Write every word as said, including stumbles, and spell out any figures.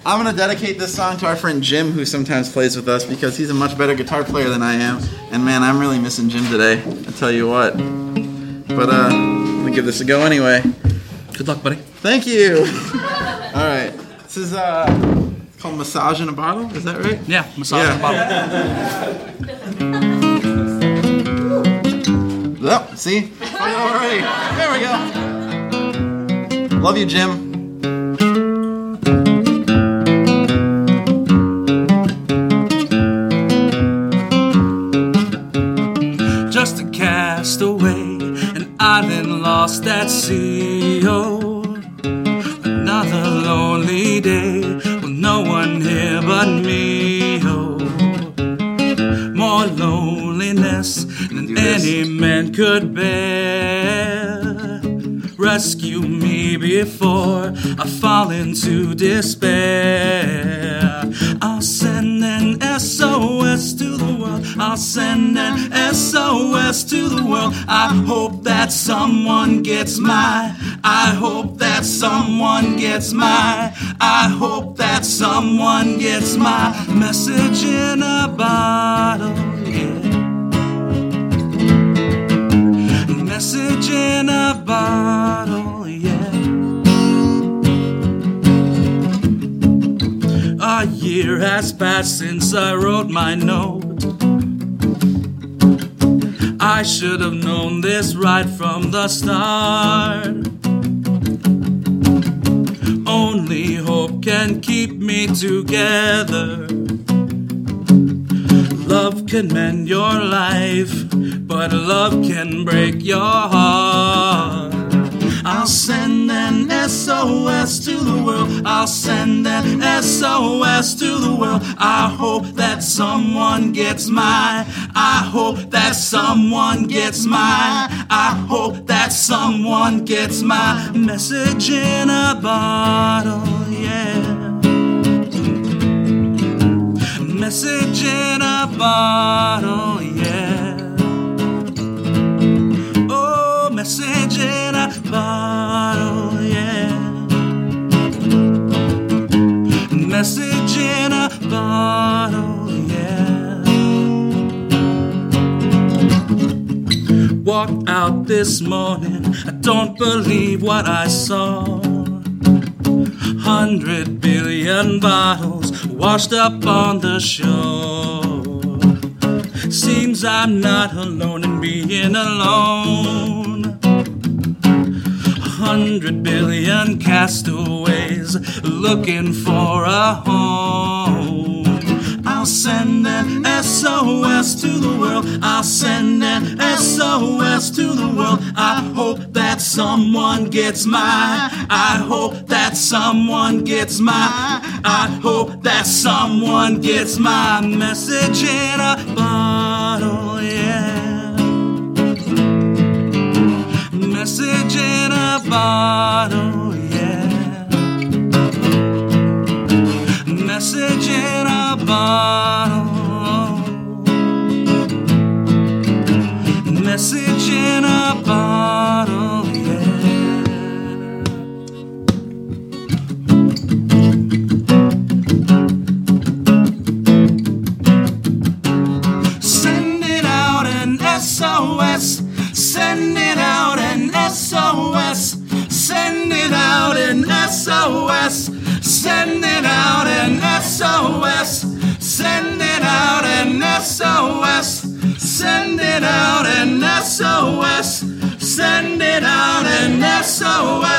I'm going to dedicate this song to our friend Jim, who sometimes plays with us, because he's a much better guitar player than I am. And man, I'm really missing Jim today, I tell you what. But uh, I'm going to give this a go anyway. Good luck, buddy. Thank you. All right. This is uh, called Massage in a Bottle, is that right? Yeah, Massage Yeah. in a Bottle. Oh, see? Already. There we go. Love you, Jim. Just a castaway, an island lost at sea. Oh, another lonely day with no one here but me. Oh, more loneliness than any man could bear. Rescue me before I fall into despair. I'll send an S O S to the world. I'll send an S O S to the world. I hope that someone gets my. I hope that someone gets my. I hope that someone gets my message in a bottle. Yeah. Message in a bottle, yeah. A year has passed since I wrote my note. I should have known this right from the start. Only hope can keep me together. Love can mend your life, but love can break your heart. I'll send an S O S to the world. I'll send an S O S to the world. I hope that someone gets my. I hope that someone gets my. I hope that someone gets my message in a bottle, yeah. Message in a bottle, yeah. Oh, message in a bottle, yeah. Message in a bottle, yeah. Walked out this morning, I don't believe what I saw. Hundred billion bottles washed up on the shore. Seems I'm not alone in being alone. Hundred billion castaways looking for a home. I'll send an S O S to the world. I'll send an S O S to the world. I hope that someone gets my. I hope that someone gets my. I hope that someone gets my message in a bottle, yeah. Message in a bottle, yeah. Message in a bottle. Message in a bottle, yeah. Send it out an S O S. Send it out an S O S. Send it out an S O S. Send it out an S O S. Send it out an S O S. Send it out an S O S. Send it out an S O S.